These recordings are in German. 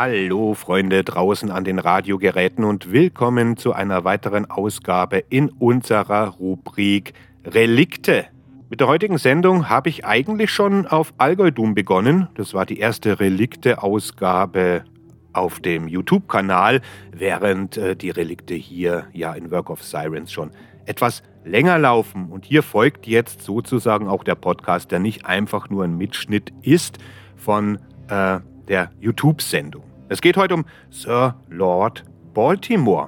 Hallo Freunde draußen an den Radiogeräten und willkommen zu einer weiteren Ausgabe in unserer Rubrik Relikte. Mit der heutigen Sendung habe ich eigentlich schon auf Allgäu-Doom begonnen. Das war die erste Relikte-Ausgabe auf dem YouTube-Kanal, während die Relikte hier ja in Work of Sirens schon etwas länger laufen. Und hier folgt jetzt sozusagen auch der Podcast, der nicht einfach nur ein Mitschnitt ist von der YouTube-Sendung. Es geht heute um Sir Lord Baltimore.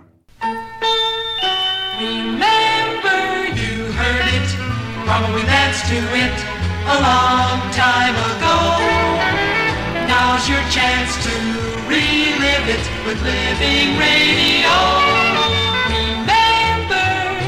Remember you heard it, probably danced to it a long time ago. Now's your chance to relive it with Living Radio. Remember.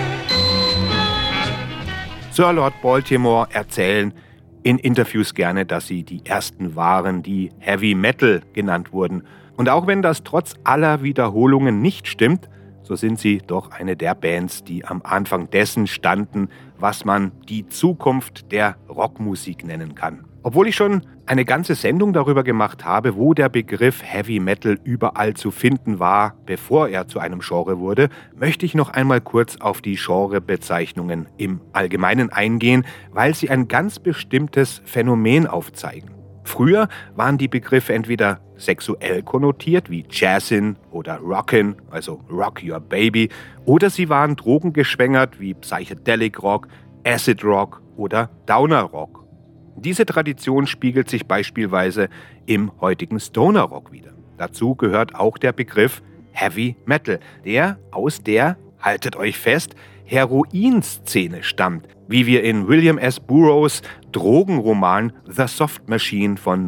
Sir Lord Baltimore erzählen in Interviews gerne, dass sie die ersten waren, die Heavy Metal genannt wurden. Und auch wenn das trotz aller Wiederholungen nicht stimmt, so sind sie doch eine der Bands, die am Anfang dessen standen, was man die Zukunft der Rockmusik nennen kann. Obwohl ich schon eine ganze Sendung darüber gemacht habe, wo der Begriff Heavy Metal überall zu finden war, bevor er zu einem Genre wurde, möchte ich noch einmal kurz auf die Genrebezeichnungen im Allgemeinen eingehen, weil sie ein ganz bestimmtes Phänomen aufzeigen. Früher waren die Begriffe entweder sexuell konnotiert wie Jazzin oder Rockin, also Rock Your Baby, oder sie waren drogengeschwängert wie Psychedelic Rock, Acid Rock oder Downer Rock. Diese Tradition spiegelt sich beispielsweise im heutigen Stoner Rock wider. Dazu gehört auch der Begriff Heavy Metal, der aus der, haltet euch fest, Heroin-Szene stammt, wie wir in William S. Burroughs Drogenroman The Soft Machine von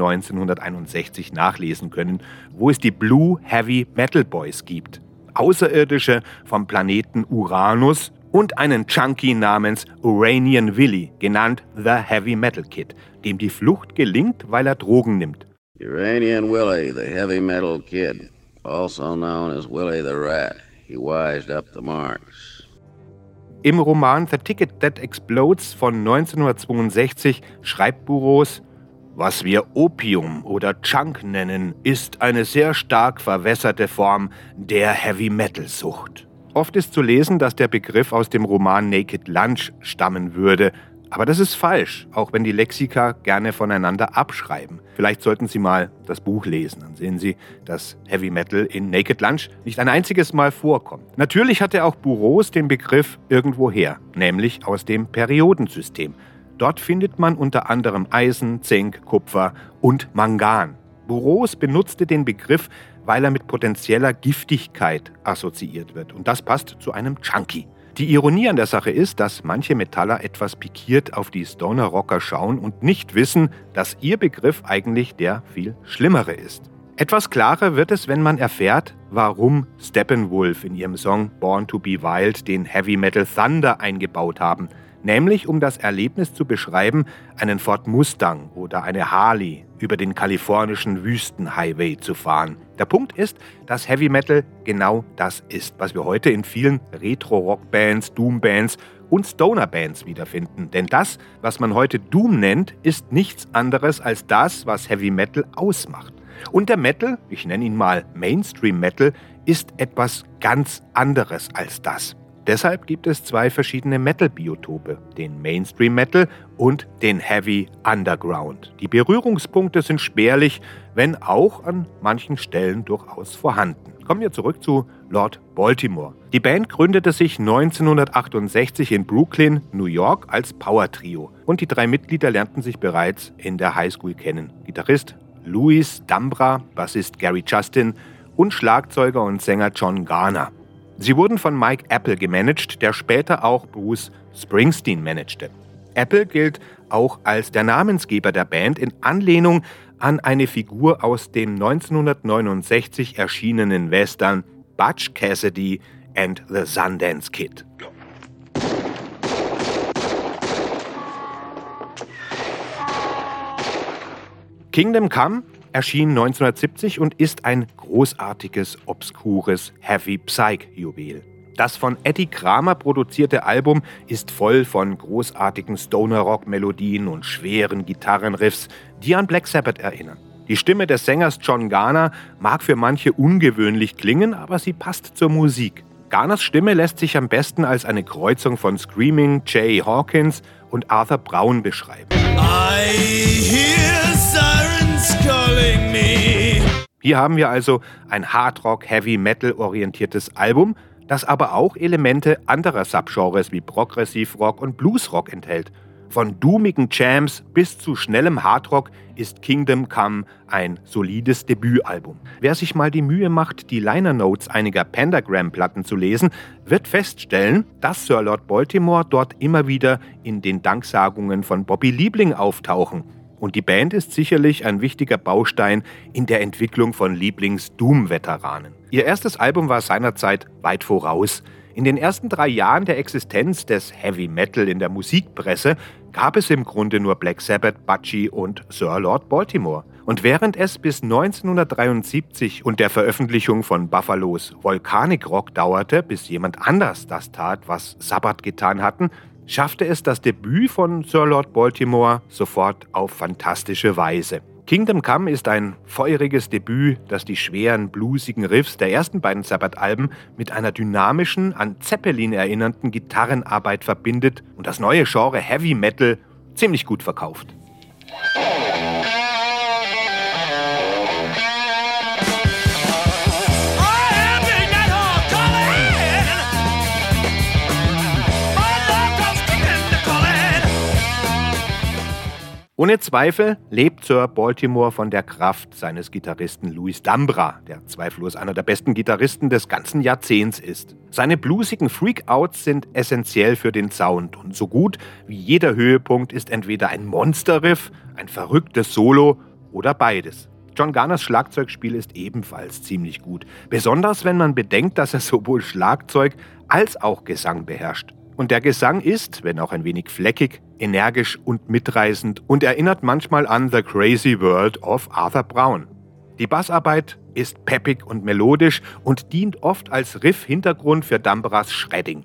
1961 nachlesen können, wo es die Blue Heavy Metal Boys gibt. Außerirdische vom Planeten Uranus und einen Junkie namens Uranian Willie, genannt The Heavy Metal Kid, dem die Flucht gelingt, weil er Drogen nimmt. Uranian Willie, the Heavy Metal Kid, also known as Willie the Rat. He wised up the marks. Im Roman The Ticket That Explodes von 1962 schreibt Burroughs: Was wir Opium oder Junk nennen, ist eine sehr stark verwässerte Form der Heavy-Metal-Sucht. Oft ist zu lesen, dass der Begriff aus dem Roman Naked Lunch stammen würde. Aber das ist falsch, auch wenn die Lexika gerne voneinander abschreiben. Vielleicht sollten Sie mal das Buch lesen, dann sehen Sie, dass Heavy Metal in Naked Lunch nicht ein einziges Mal vorkommt. Natürlich hatte auch Burroughs den Begriff irgendwoher, nämlich aus dem Periodensystem. Dort findet man unter anderem Eisen, Zink, Kupfer und Mangan. Burroughs benutzte den Begriff, weil er mit potenzieller Giftigkeit assoziiert wird. Und das passt zu einem Junkie. Die Ironie an der Sache ist, dass manche Metaller etwas pikiert auf die Stoner-Rocker schauen und nicht wissen, dass ihr Begriff eigentlich der viel schlimmere ist. Etwas klarer wird es, wenn man erfährt, warum Steppenwolf in ihrem Song Born to be Wild den Heavy Metal Thunder eingebaut haben. Nämlich um das Erlebnis zu beschreiben, einen Ford Mustang oder eine Harley über den kalifornischen Wüstenhighway zu fahren. Der Punkt ist, dass Heavy Metal genau das ist, was wir heute in vielen Retro-Rock-Bands, Doom-Bands und Stoner-Bands wiederfinden. Denn das, was man heute Doom nennt, ist nichts anderes als das, was Heavy Metal ausmacht. Und der Metal, ich nenne ihn mal Mainstream-Metal, ist etwas ganz anderes als das. Deshalb gibt es zwei verschiedene Metal-Biotope, den Mainstream-Metal und den Heavy Underground. Die Berührungspunkte sind spärlich, wenn auch an manchen Stellen durchaus vorhanden. Kommen wir zurück zu Lord Baltimore. Die Band gründete sich 1968 in Brooklyn, New York als Power-Trio und die drei Mitglieder lernten sich bereits in der Highschool kennen. Gitarrist Louis Dambra, Bassist Gary Justin und Schlagzeuger und Sänger John Garner. Sie wurden von Mike Apple gemanagt, der später auch Bruce Springsteen managte. Apple gilt auch als der Namensgeber der Band in Anlehnung an eine Figur aus dem 1969 erschienenen Western Butch Cassidy and the Sundance Kid. Kingdom Come erschien 1970 und ist ein großartiges, obskures Heavy-Psych-Juwel. Das von Eddie Kramer produzierte Album ist voll von großartigen Stoner-Rock-Melodien und schweren Gitarrenriffs, die an Black Sabbath erinnern. Die Stimme des Sängers John Garner mag für manche ungewöhnlich klingen, aber sie passt zur Musik. Garners Stimme lässt sich am besten als eine Kreuzung von Screaming Jay Hawkins und Arthur Brown beschreiben. I hear sirens calling me. Hier haben wir also ein Hardrock-Heavy-Metal-orientiertes Album, das aber auch Elemente anderer Subgenres wie Progressivrock und Bluesrock enthält. Von doomigen Jams bis zu schnellem Hardrock ist Kingdom Come ein solides Debütalbum. Wer sich mal die Mühe macht, die Liner Notes einiger Pentagram-Platten zu lesen, wird feststellen, dass Sir Lord Baltimore dort immer wieder in den Danksagungen von Bobby Liebling auftauchen. Und die Band ist sicherlich ein wichtiger Baustein in der Entwicklung von Lieblings Doom-Veteranen. Ihr erstes Album war seinerzeit weit voraus. In den ersten 3 Jahren der Existenz des Heavy Metal in der Musikpresse gab es im Grunde nur Black Sabbath, Budgie und Sir Lord Baltimore. Und während es bis 1973 und der Veröffentlichung von Buffalos Volcanic Rock dauerte, bis jemand anders das tat, was Sabbath getan hatten, schaffte es das Debüt von Sir Lord Baltimore sofort auf fantastische Weise. Kingdom Come ist ein feuriges Debüt, das die schweren, bluesigen Riffs der ersten beiden Sabbath-Alben mit einer dynamischen, an Zeppelin erinnernden Gitarrenarbeit verbindet und das neue Genre Heavy Metal ziemlich gut verkauft. Ohne Zweifel lebt Sir Baltimore von der Kraft seines Gitarristen Louis Dambra, der zweifellos einer der besten Gitarristen des ganzen Jahrzehnts ist. Seine bluesigen Freakouts sind essentiell für den Sound und so gut wie jeder Höhepunkt ist entweder ein Monsterriff, ein verrücktes Solo oder beides. John Garners Schlagzeugspiel ist ebenfalls ziemlich gut, besonders wenn man bedenkt, dass er sowohl Schlagzeug als auch Gesang beherrscht. Und der Gesang ist, wenn auch ein wenig fleckig, energisch und mitreißend und erinnert manchmal an The Crazy World of Arthur Brown. Die Bassarbeit ist peppig und melodisch und dient oft als Riff-Hintergrund für Dambras Shredding.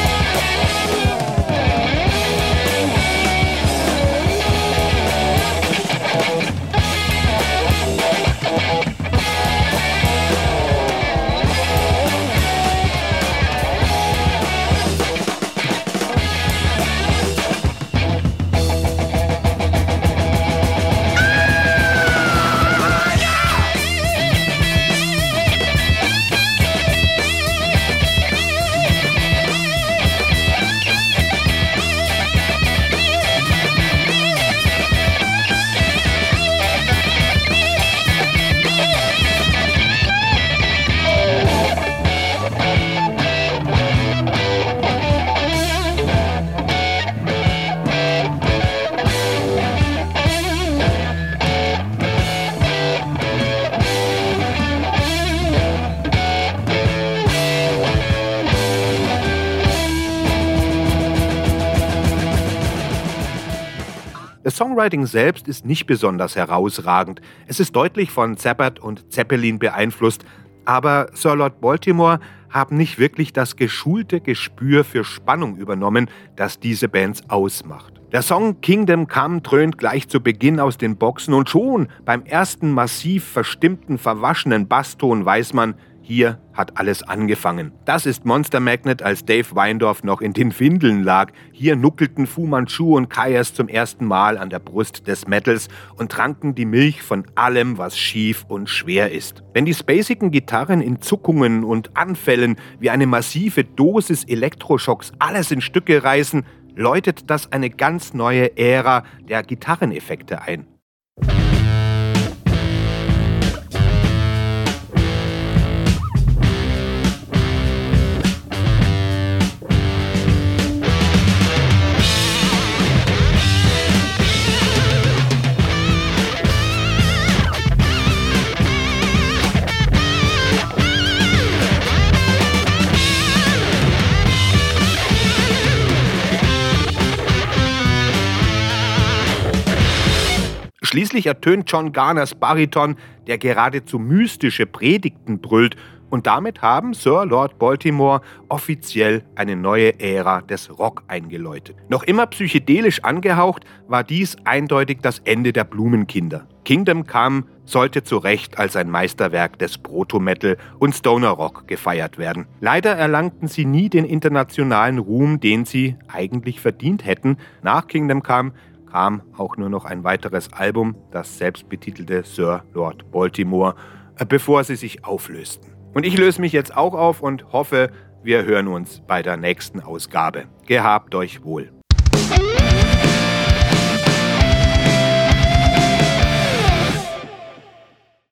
Das Songwriting selbst ist nicht besonders herausragend. Es ist deutlich von Sabbath und Zeppelin beeinflusst, aber Sir Lord Baltimore haben nicht wirklich das geschulte Gespür für Spannung übernommen, das diese Bands ausmacht. Der Song Kingdom Come dröhnt gleich zu Beginn aus den Boxen und schon beim ersten massiv verstimmten, verwaschenen Basston weiß man, hier hat alles angefangen. Das ist Monster Magnet, als Dave Weindorf noch in den Windeln lag. Hier nuckelten Fu Manchu und Kyuss zum ersten Mal an der Brust des Metals und tranken die Milch von allem, was schief und schwer ist. Wenn die spacigen Gitarren in Zuckungen und Anfällen wie eine massive Dosis Elektroschocks alles in Stücke reißen, läutet das eine ganz neue Ära der Gitarreneffekte ein. Schließlich ertönt John Garners Bariton, der geradezu mystische Predigten brüllt, Und damit haben Sir Lord Baltimore offiziell eine neue Ära des Rock eingeläutet. Noch immer psychedelisch angehaucht, war dies eindeutig das Ende der Blumenkinder. Kingdom Come sollte zu Recht als ein Meisterwerk des Proto-Metal und Stoner-Rock gefeiert werden. Leider erlangten sie nie den internationalen Ruhm, den sie eigentlich verdient hätten. Nach Kingdom Come kam auch nur noch ein weiteres Album, das selbstbetitelte Sir Lord Baltimore, bevor sie sich auflösten. Und ich löse mich jetzt auch auf und hoffe, wir hören uns bei der nächsten Ausgabe. Gehabt euch wohl.